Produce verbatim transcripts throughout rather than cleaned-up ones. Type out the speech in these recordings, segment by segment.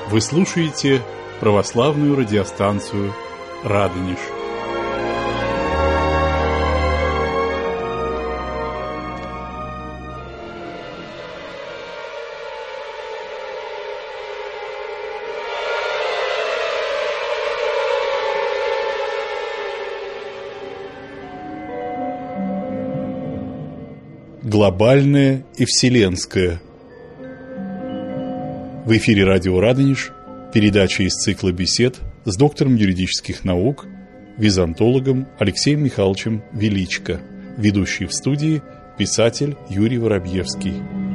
Вы слушаете православную радиостанцию «Радонеж». Глобальное и вселенское. В эфире радио «Радонеж» передача из цикла бесед с доктором юридических наук, византологом Алексеем Михайловичем Величко, ведущий в студии писатель Юрий Воробьевский.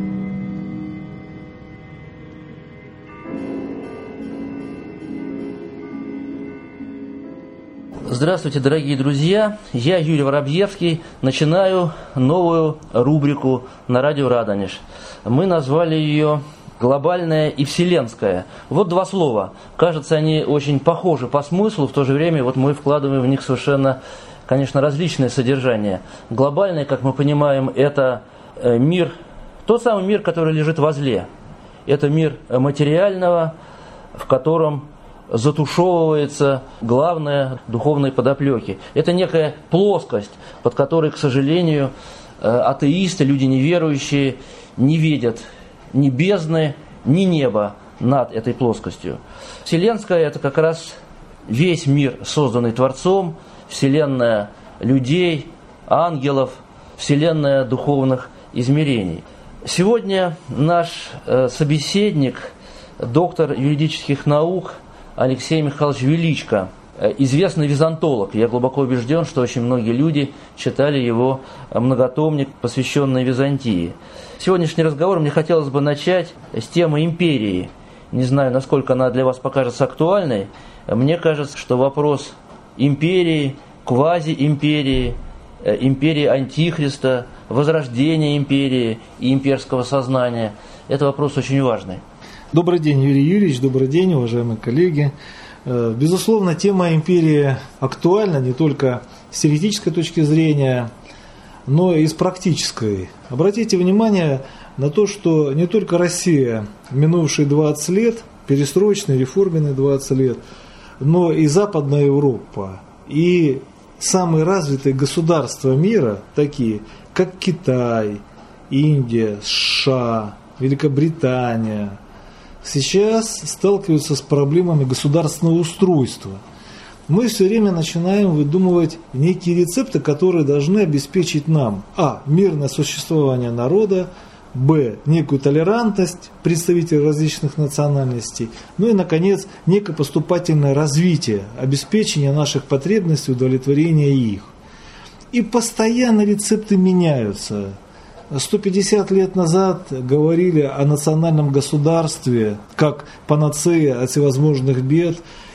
Здравствуйте, дорогие друзья! Я, Юрий Воробьевский, начинаю новую рубрику на радио «Радонеж». Мы назвали ее «Глобальное и вселенское». Вот два слова. Кажется, они очень похожи по смыслу, в то же время вот мы вкладываем в них совершенно, конечно, различное содержание. Глобальное, как мы понимаем, это мир, тот самый мир, который лежит возле. Это мир материального, в котором затушевывается главное духовной подоплеки. Это некая плоскость, под которой, к сожалению, атеисты, люди неверующие, не видят ни бездны, ни неба над этой плоскостью. Вселенская – это как раз весь мир, созданный Творцом, вселенная людей, ангелов, вселенная духовных измерений. Сегодня наш собеседник, доктор юридических наук Алексей Михайлович Величко, известный византолог. Я глубоко убежден, что очень многие люди читали его многотомник, посвященный Византии. Сегодняшний разговор мне хотелось бы начать с темы империи. Не знаю, насколько она для вас покажется актуальной. Мне кажется, что вопрос империи, квазиимперии, империи Антихриста, возрождения империи и имперского сознания – это вопрос очень важный. Добрый день, Юрий Юрьевич, добрый день, уважаемые коллеги. Безусловно, тема империи актуальна не только с теоретической точки зрения, но и с практической. Обратите внимание на то, что не только Россия, минувшие двадцать лет, перестроечные, реформенные двадцать лет, но и Западная Европа, и самые развитые государства мира, такие как Китай, Индия, США, Великобритания, сейчас сталкиваются с проблемами государственного устройства. Мы все время начинаем выдумывать некие рецепты, которые должны обеспечить нам а. мирное существование народа, б. некую толерантность представителей различных национальностей, ну и, наконец, некое поступательное развитие, обеспечение наших потребностей, удовлетворение их. И постоянно рецепты меняются. сто пятьдесят лет назад говорили о национальном государстве как панацея от всевозможных бед,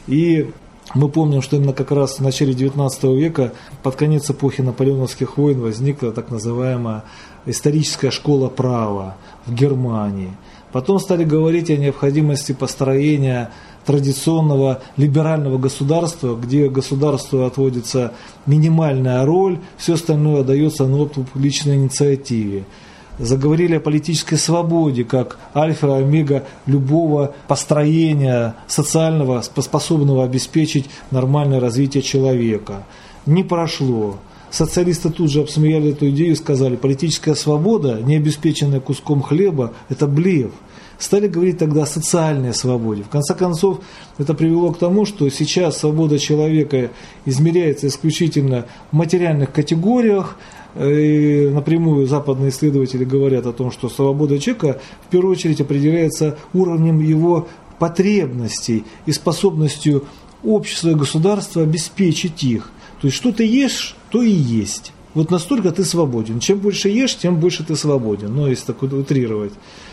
и мы помним, что именно как раз в начале девятнадцатого века, под конец эпохи наполеоновских войн, возникла так называемая историческая школа права в Германии. Потом стали говорить о необходимости построения традиционного либерального государства, где государству отводится минимальная роль, все остальное отдается на откуп личной инициативе. Заговорили о политической свободе, как альфа и омега любого построения социального, способного обеспечить нормальное развитие человека. Не прошло. Социалисты тут же обсмеяли эту идею и сказали, политическая свобода, не обеспеченная куском хлеба, это блеф. Стали говорить тогда о социальной свободе. В конце концов, это привело к тому, что сейчас свобода человека измеряется исключительно в материальных категориях. И напрямую западные исследователи говорят о том, что свобода человека в первую очередь определяется уровнем его потребностей и способностью общества и государства обеспечить их. То есть, что ты ешь, то и есть. Вот настолько ты свободен. Чем больше ешь, тем больше ты свободен. Ну, если так утрировать.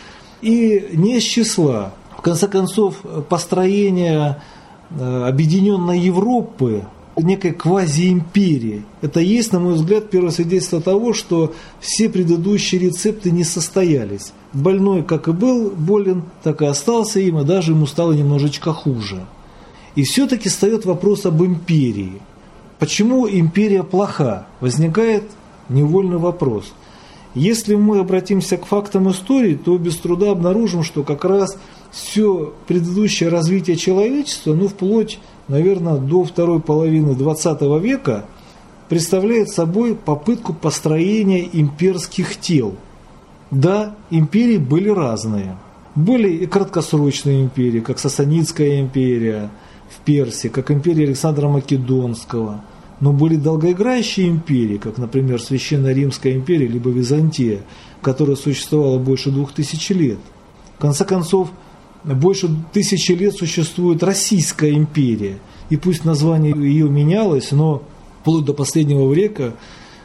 И не из числа. В конце концов, построение объединенной Европы, некой квазиимперии, это есть, на мой взгляд, первое свидетельство того, что все предыдущие рецепты не состоялись. Больной как и был болен, так и остался им, и даже ему стало немножечко хуже. И все-таки встает вопрос об империи. Почему империя плоха? Возникает невольный вопрос. Если мы обратимся к фактам истории, то без труда обнаружим, что как раз все предыдущее развитие человечества, ну вплоть, наверное, до второй половины двадцатого века, представляет собой попытку построения имперских тел. Да, империи были разные. Были и краткосрочные империи, как Сасанидская империя в Персии, как империя Александра Македонского. Но были долгоиграющие империи, как, например, Священная Римская империя, либо Византия, которая существовала больше двух тысяч лет. В конце концов, больше тысячи лет существует Российская империя. И пусть название ее менялось, но вплоть до последнего века,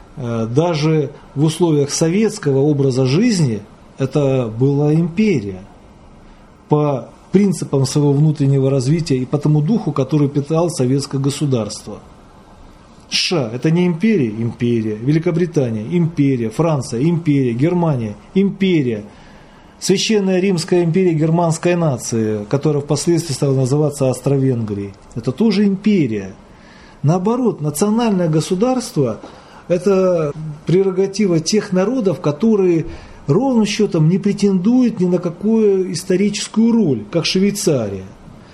даже в условиях советского образа жизни, это была империя. По принципам своего внутреннего развития и по тому духу, который питал советское государство. США – это не империя, империя. Великобритания – империя. Франция – империя. Германия – империя. Священная Римская империя германской нации, которая впоследствии стала называться Австро-Венгрией, это тоже империя. Наоборот, национальное государство – это прерогатива тех народов, которые ровным счетом не претендуют ни на какую историческую роль, как Швейцария.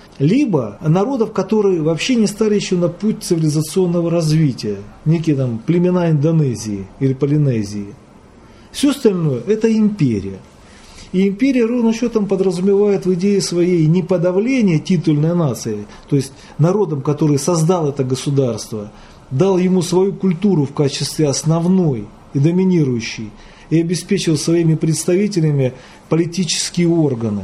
Либо народов, которые вообще не стали еще на путь цивилизационного развития, некие там племена Индонезии или Полинезии. Все остальное – это империя. И империя ровным счетом подразумевает в идее своей не подавление титульной нации, то есть народом, который создал это государство, дал ему свою культуру в качестве основной и доминирующей, и обеспечил своими представителями политические органы,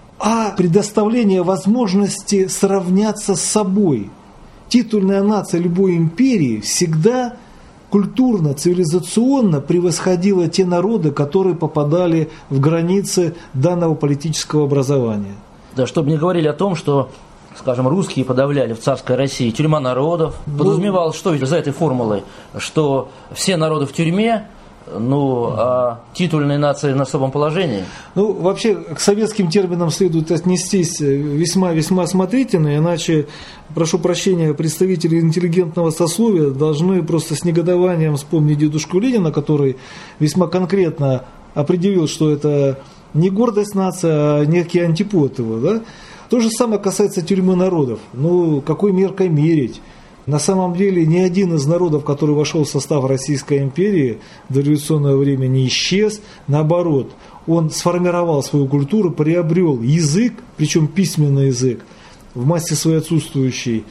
а предоставление возможности сравняться с собой. Титульная нация любой империи всегда культурно, цивилизационно превосходила те народы, которые попадали в границы данного политического образования. Да, чтобы не говорили о том, что, скажем, русские подавляли в царской России тюрьма народов, подразумевалось, что за этой формулой, что все народы в тюрьме, ну, а титульные нации на особом положении? Ну, вообще, к советским терминам следует отнестись весьма-весьма осмотрительно, иначе, прошу прощения, представители интеллигентного сословия должны просто с негодованием вспомнить дедушку Ленина, который весьма конкретно определил, что это не гордость нации, а некий антипод его. Да? То же самое касается тюрьмы народов. Ну, какой меркой мерить? На самом деле ни один из народов, который вошел в состав Российской империи в дореволюционное время, не исчез. Наоборот, он сформировал свою культуру, приобрел язык, причем письменный язык, в массе своей отсутствующей.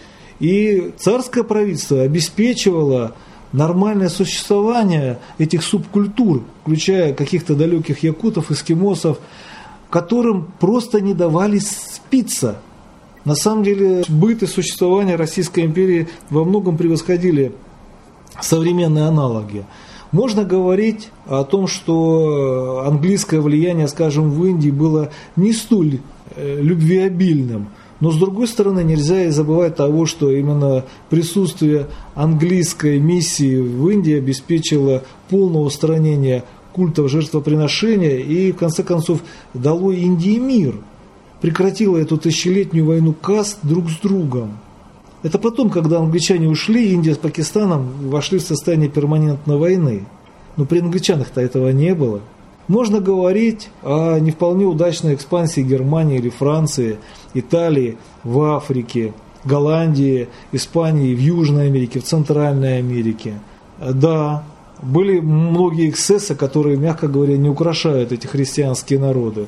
И царское правительство обеспечивало нормальное существование этих субкультур, включая каких-то далеких якутов, эскимосов, которым просто не давали спиться. На самом деле быт и существование Российской империи во многом превосходили современные аналоги. Можно говорить о том, что английское влияние, скажем, в Индии было не столь любвеобильным, но с другой стороны нельзя и забывать того, что именно присутствие английской миссии в Индии обеспечило полное устранение культов жертвоприношения и, в конце концов, дало Индии мир. Прекратила эту тысячелетнюю войну каст друг с другом. Это потом, когда англичане ушли, Индия с Пакистаном вошли в состояние перманентной войны. Но при англичанах-то этого не было. Можно говорить о не вполне удачной экспансии Германии или Франции, Италии в Африке, Голландии, Испании в Южной Америке, в Центральной Америке. Да, были многие эксцессы, которые, мягко говоря, не украшают эти христианские народы.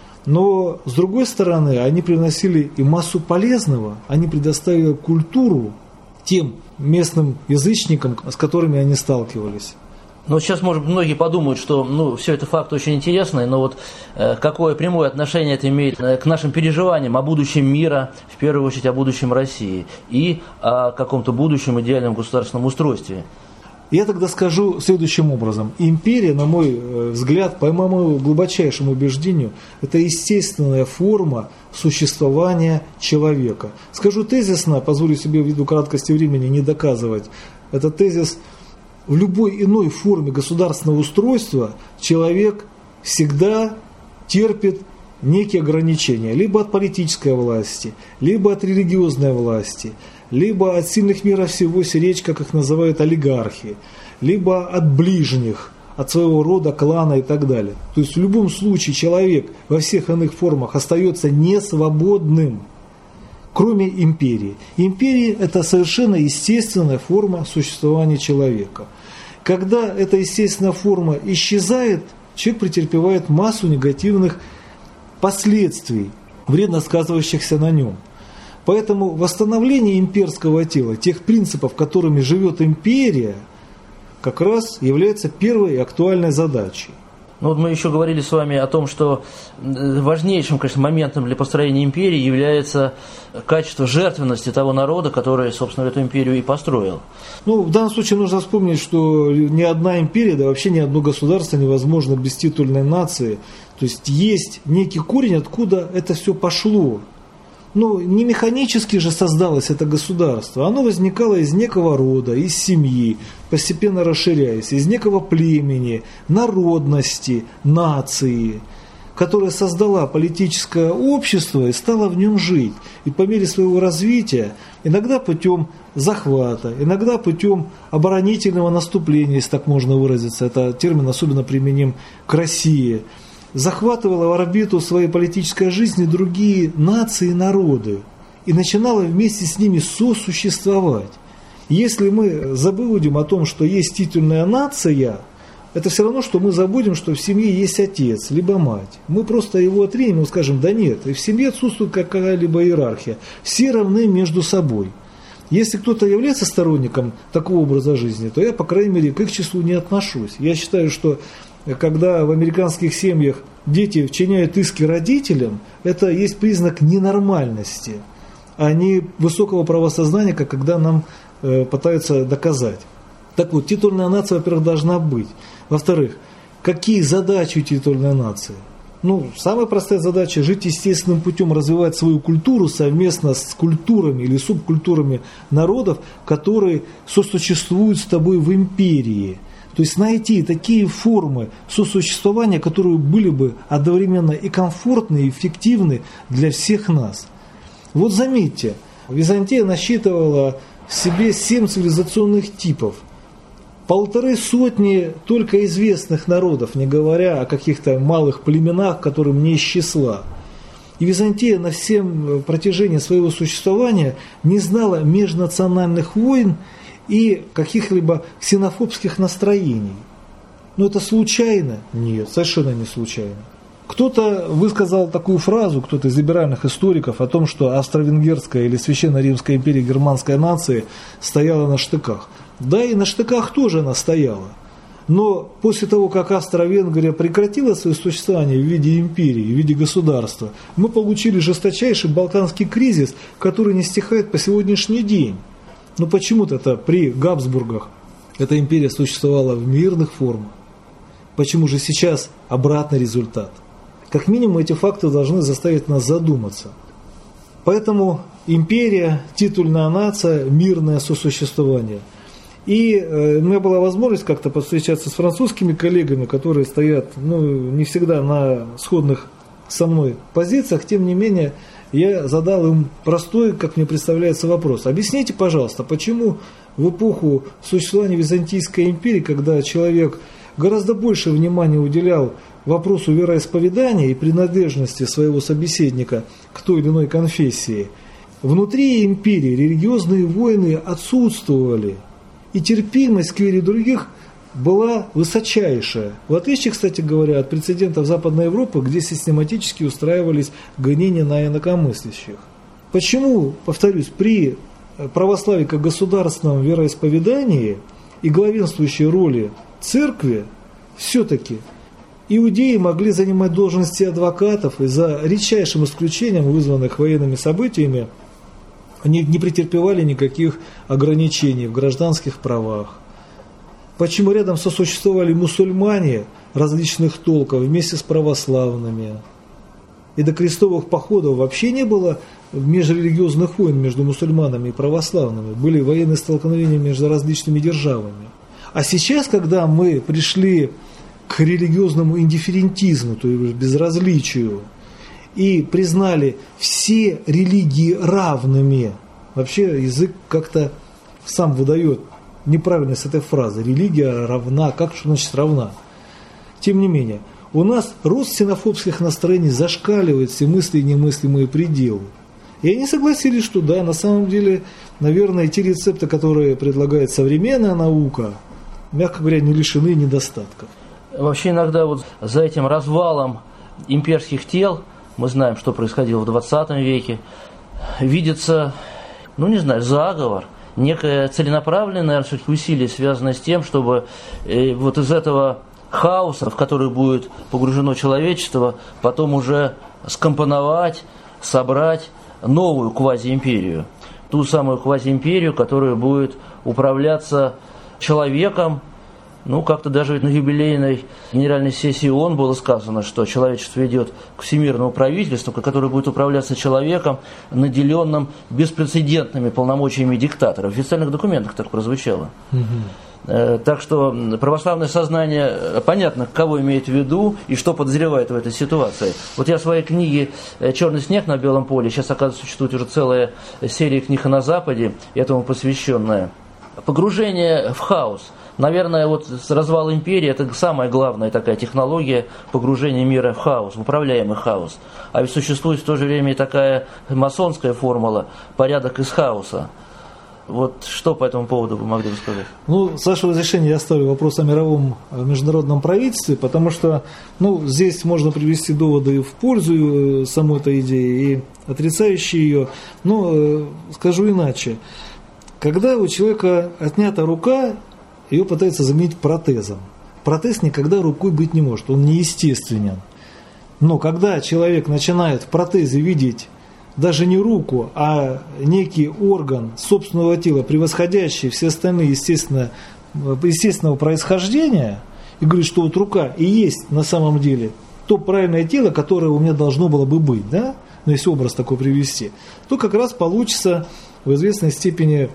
Но, с другой стороны, они приносили и массу полезного, они предоставили культуру тем местным язычникам, с которыми они сталкивались. Ну, сейчас, может, многие подумают, что ну, все это факт очень интересный, но вот э, какое прямое отношение это имеет э, к нашим переживаниям о будущем мира, в первую очередь о будущем России, и о каком-то будущем идеальном государственном устройстве. Я тогда скажу следующим образом. Империя, на мой взгляд, по моему глубочайшему убеждению, это естественная форма существования человека. Скажу тезисно, позволю себе ввиду краткости времени не доказывать. Этот тезис: в любой иной форме государственного устройства человек всегда терпит некие ограничения. Либо от политической власти, либо от религиозной власти, либо от сильных мира всего сиречь, как их называют олигархи, либо от ближних, от своего рода, клана и так далее. То есть в любом случае человек во всех иных формах остается несвободным, кроме империи. Империя – это совершенно естественная форма существования человека. Когда эта естественная форма исчезает, человек претерпевает массу негативных последствий, вредно сказывающихся на нем. Поэтому восстановление имперского тела, тех принципов, которыми живет империя, как раз является первой и актуальной задачей. Ну вот мы еще говорили с вами о том, что важнейшим, конечно, моментом для построения империи является качество жертвенности того народа, который, собственно, эту империю и построил. Ну, в данном случае нужно вспомнить, что ни одна империя, да вообще ни одно государство невозможно без титульной нации. То есть есть некий корень, откуда это все пошло. Но не механически же создалось это государство. Оно возникало из некого рода, из семьи, постепенно расширяясь, из некого племени, народности, нации, которая создала политическое общество и стала в нем жить. И по мере своего развития, иногда путем захвата, иногда путем оборонительного наступления, если так можно выразиться, это термин особенно применим к России, захватывала в орбиту своей политической жизни другие нации и народы и начинала вместе с ними сосуществовать. Если мы забудем о том, что есть титульная нация, это все равно, что мы забудем, что в семье есть отец, либо мать. Мы просто его отринем и скажем, да нет, и в семье отсутствует какая-либо иерархия. Все равны между собой. Если кто-то является сторонником такого образа жизни, то я, по крайней мере, к их числу не отношусь. Я считаю, что когда в американских семьях дети вчиняют иски родителям, это есть признак ненормальности, а не высокого правосознания, как когда нам э, пытаются доказать. Так вот, титульная нация, во-первых, должна быть. Во-вторых, какие задачи у титульной нации? Ну, самая простая задача – жить естественным путем, развивать свою культуру совместно с культурами или субкультурами народов, которые сосуществуют с тобой в империи. То есть найти такие формы сосуществования, которые были бы одновременно и комфортны, и эффективны для всех нас. Вот заметьте, Византия насчитывала в себе семь цивилизационных типов. Полторы сотни только известных народов, не говоря о каких-то малых племенах, которым не из числа. И Византия на всем протяжении своего существования не знала межнациональных войн и каких-либо ксенофобских настроений. Но это случайно? Нет, совершенно не случайно. Кто-то высказал такую фразу, кто-то из либеральных историков, о том, что Австро-Венгерская или Священная Римская империя германской нации стояла на штыках. Да, и на штыках тоже она стояла. Но после того, как Австро-Венгрия прекратила свое существование в виде империи, в виде государства, мы получили жесточайший Балканский кризис, который не стихает по сегодняшний день. Но почему-то это при Габсбургах эта империя существовала в мирных формах. Почему же сейчас обратный результат? Как минимум эти факты должны заставить нас задуматься. Поэтому империя, титульная нация, мирное сосуществование. И э, у меня была возможность как-то повстречаться с французскими коллегами, которые стоят ну, не всегда на сходных со мной позициях, тем не менее, я задал им простой, как мне представляется, вопрос. Объясните, пожалуйста, почему в эпоху существования Византийской империи, когда человек гораздо больше внимания уделял вопросу вероисповедания и принадлежности своего собеседника к той или иной конфессии, внутри империи религиозные войны отсутствовали, и терпимость к вере других была высочайшая. В отличие, кстати говоря, от прецедентов Западной Европы, где систематически устраивались гонения на инакомыслящих. Почему, повторюсь, при православии как государственном вероисповедании и главенствующей роли церкви все-таки иудеи могли занимать должности адвокатов, и за редчайшим исключением, вызванных военными событиями, они не претерпевали никаких ограничений в гражданских правах? Почему рядом сосуществовали мусульмане различных толков вместе с православными? И до крестовых походов вообще не было межрелигиозных войн между мусульманами и православными. Были военные столкновения между различными державами. А сейчас, когда мы пришли к религиозному индифферентизму, то есть безразличию, и признали все религии равными, вообще язык как-то сам выдает неправильность этой фразы. Религия равна. Как что значит равна? Тем не менее, у нас рост ксенофобских настроений зашкаливает все мысли и немыслимые пределы. И они согласились, что да, на самом деле, наверное, те рецепты, которые предлагает современная наука, мягко говоря, не лишены недостатков. Вообще иногда вот за этим развалом имперских тел, мы знаем, что происходило в двадцатом веке, видится, ну не знаю, заговор, некое целенаправленное усилие, связанное с тем, чтобы э, вот из этого хаоса, в который будет погружено человечество, потом уже скомпоновать, собрать новую квазиимперию. Ту самую квазиимперию, которая будет управляться человеком. Ну, как-то даже на юбилейной генеральной сессии ООН было сказано, что человечество идет к всемирному правительству, которое будет управляться человеком, наделенным беспрецедентными полномочиями диктатора. В официальных документах так прозвучало. Угу. Так что православное сознание, понятно, кого имеет в виду и что подозревает в этой ситуации. Вот я в своей книге «Черный снег на белом поле», сейчас, оказывается, существует уже целая серия книг на Западе, этому посвященная. Погружение в хаос. Наверное, вот развал империи – это самая главная такая технология погружения мира в хаос, в управляемый хаос. А ведь существует в то же время и такая масонская формула «порядок из хаоса». Вот что по этому поводу вы могли бы сказать? Ну, с вашего разрешения я оставлю вопрос о мировом международном правительстве, потому что ну, здесь можно привести доводы в пользу самой этой идеи и отрицающие ее. Но скажу иначе. Когда у человека отнята рука, ее пытаются заменить протезом. Протез никогда рукой быть не может, он неестественен. Но когда человек начинает в протезе видеть даже не руку, а некий орган собственного тела, превосходящий все остальные естественно, естественного происхождения, и говорит, что вот рука и есть на самом деле то правильное тело, которое у меня должно было бы быть, да? Ну, если образ такой привести, то как раз получится в известной степени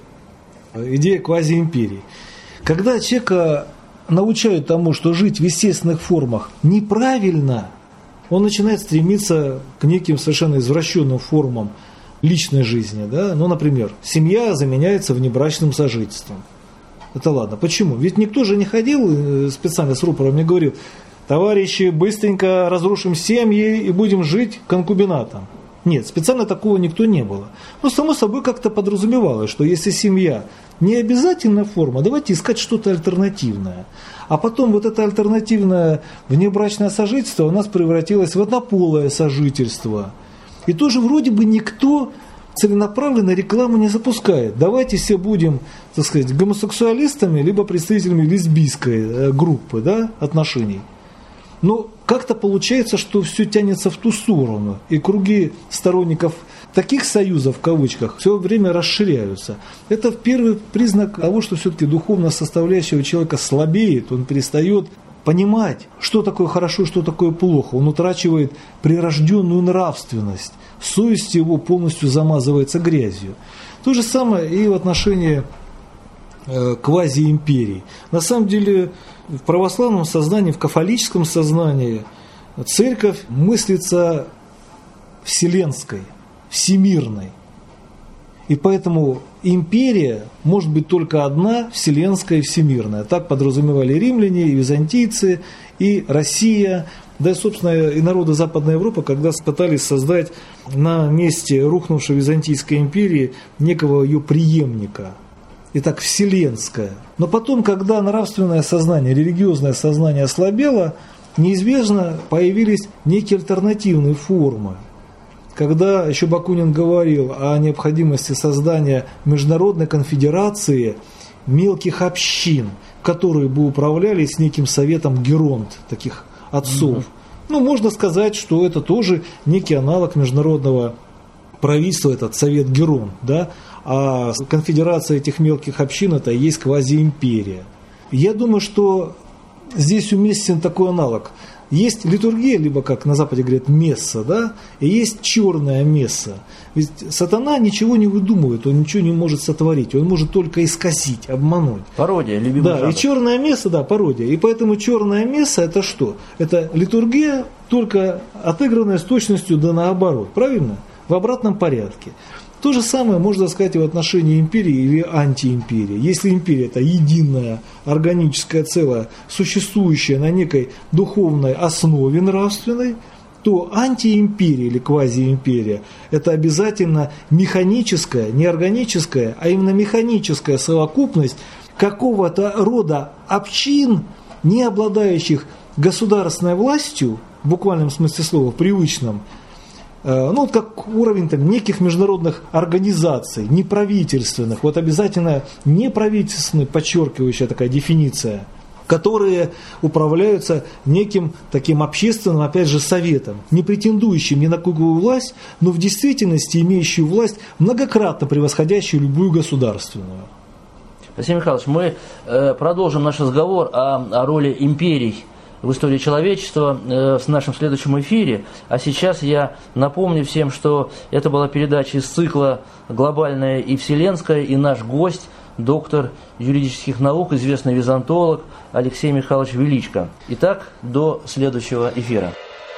идея квазиимперии. Когда человека научают тому, что жить в естественных формах неправильно, он начинает стремиться к неким совершенно извращенным формам личной жизни. Да? Ну, например, семья заменяется внебрачным сожительством. Это ладно. Почему? Ведь никто же не ходил специально с рупором, не говорил: товарищи, быстренько разрушим семьи и будем жить конкубинатом. Нет, специально такого никто не было. Но само собой как-то подразумевалось, что если семья не обязательная форма, давайте искать что-то альтернативное. А потом вот это альтернативное внебрачное сожительство у нас превратилось в однополое сожительство. И тоже вроде бы никто целенаправленно рекламу не запускает. Давайте все будем, так сказать, гомосексуалистами, либо представителями лесбийской группы, да, отношений. Но как-то получается, что все тянется в ту сторону. И круги сторонников таких союзов, в кавычках, все время расширяются. Это первый признак того, что все-таки духовная составляющая у человека слабеет, он перестает понимать, что такое хорошо, что такое плохо. Он утрачивает прирожденную нравственность. Совесть его полностью замазывается грязью. То же самое и в отношении э, квазиимперии. На самом деле в православном сознании, в кафолическом сознании церковь мыслится вселенской, всемирной. И поэтому империя может быть только одна, вселенская и всемирная. Так подразумевали римляне, и византийцы, и Россия, да и, собственно, и народы Западной Европы, когда пытались создать на месте рухнувшей Византийской империи некого ее преемника. Итак, вселенская. Но потом, когда нравственное сознание, религиозное сознание ослабело, неизбежно появились некие альтернативные формы. Когда еще Бакунин говорил о необходимости создания международной конфедерации мелких общин, которые бы управлялись неким советом геронт, таких отцов. Mm-hmm. Ну, можно сказать, что это тоже некий аналог международного правительства, этот совет геронт, да? А конфедерация этих мелких общин – это и есть квазиимперия. Я думаю, что здесь уместен такой аналог. Есть литургия, либо, как на Западе говорят, месса, да, и есть черная месса. Ведь сатана ничего не выдумывает, он ничего не может сотворить, он может только исказить, обмануть. Пародия, любимый Да, жанр. И черная месса, да, пародия. И поэтому черная месса – это что? Это литургия, только отыгранная с точностью да наоборот, правильно? В обратном порядке. То же самое можно сказать и в отношении империи или антиимперии. Если империя – это единое органическое целое, существующее на некой духовной основе нравственной, то антиимперия или квазиимперия – это обязательно механическая, не органическая, а именно механическая совокупность какого-то рода общин, не обладающих государственной властью, в буквальном смысле слова, в привычном, ну вот как уровень там, неких международных организаций, неправительственных, вот обязательно неправительственная, подчеркивающая такая дефиниция, которые управляются неким таким общественным, опять же, советом, не претендующим ни на какую власть, но в действительности имеющую власть, многократно превосходящую любую государственную. Алексей Михайлович, мы э, продолжим наш разговор о, о роли империй в истории человечества э, в нашем следующем эфире. А сейчас я напомню всем, что это была передача из цикла «Глобальная и вселенская», и наш гость, доктор юридических наук, известный византолог Алексей Михайлович Величко. Итак, до следующего эфира.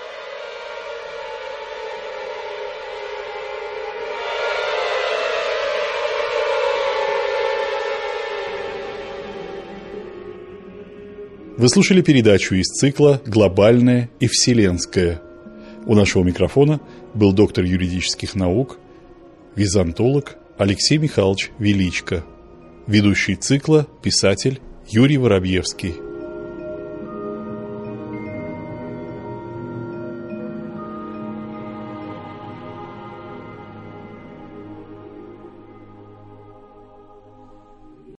Вы слушали передачу из цикла «Глобальное и вселенское». У нашего микрофона был доктор юридических наук, византолог Алексей Михайлович Величко, ведущий цикла писатель Юрий Воробьевский.